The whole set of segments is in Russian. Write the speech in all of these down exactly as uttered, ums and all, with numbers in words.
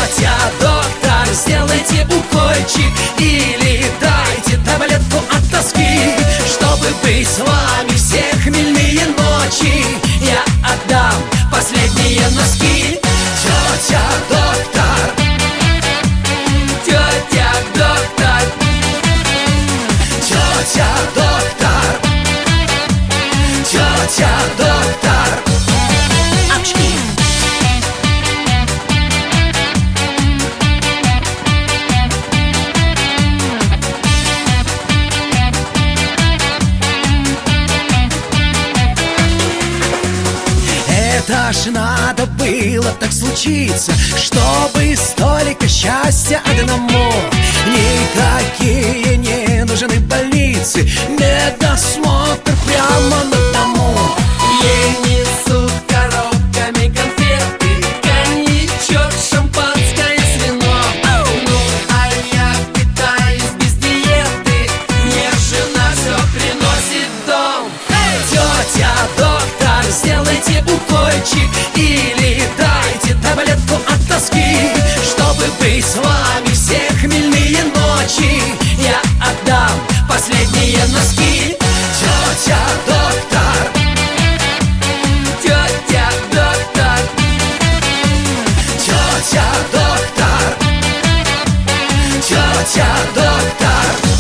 Тетя доктор, сделайте укольчик или дайте таблетку от тоски. Чтобы быть с вами все хмельные ночи, я отдам последние носки. Тетя доктор, тетя доктор, тетя доктор, тетя доктор. Апчки. Это ж надо было так случиться, чтобы столько счастья одному. Никакие не нужны больницы, медосмотр прямо на дому. Ей несут коробками конфеты, коньячок, шампанское с вином. Ну, а я питаюсь без диеты, мне жена все приносит в дом. Тетя доктор, сделайте укольчик или дайте таблетку от тоски. Чтобы быть с вами все хмельные ночи, я отдам последние носки. Тетя доктор, тетя доктор, тетя доктор, тетя доктор.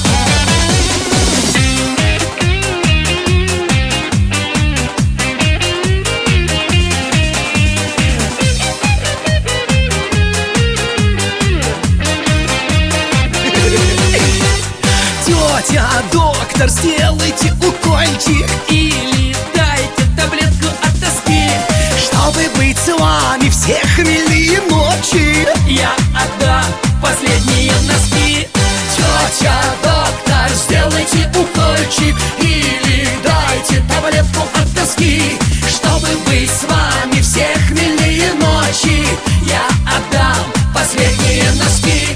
Тетя доктор, сделайте укольчик или дайте таблетку от тоски. Чтобы быть с вами все хмельные ночи, я отдам последние носки. Тетя доктор, сделайте укольчик или дайте таблетку от тоски. Чтобы быть с вами все хмельные ночи, я отдам последние носки.